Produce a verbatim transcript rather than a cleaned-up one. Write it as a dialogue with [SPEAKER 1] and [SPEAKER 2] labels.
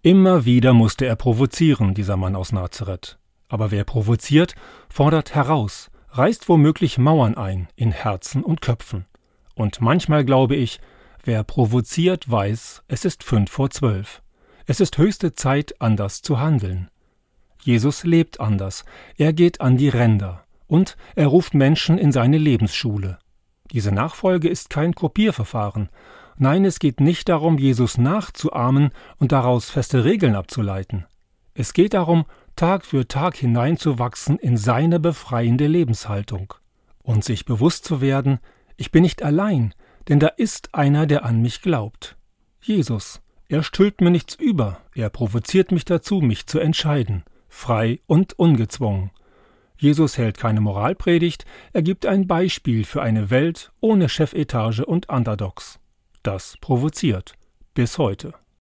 [SPEAKER 1] Immer wieder musste er provozieren, dieser Mann aus Nazareth. Aber wer provoziert, fordert heraus, reißt womöglich Mauern ein in Herzen und Köpfen. Und manchmal glaube ich, wer provoziert, weiß, es ist fünf vor zwölf. Es ist höchste Zeit, anders zu handeln. Jesus lebt anders, er geht an die Ränder und er ruft Menschen in seine Lebensschule. Diese Nachfolge ist kein Kopierverfahren. Nein, es geht nicht darum, Jesus nachzuahmen und daraus feste Regeln abzuleiten. Es geht darum, Tag für Tag hineinzuwachsen in seine befreiende Lebenshaltung und sich bewusst zu werden, ich bin nicht allein, denn da ist einer, der an mich glaubt. Jesus, er stülpt mir nichts über, er provoziert mich dazu, mich zu entscheiden, frei und ungezwungen. Jesus hält keine Moralpredigt, er gibt ein Beispiel für eine Welt ohne Chefetage und Underdogs. Das provoziert bis heute.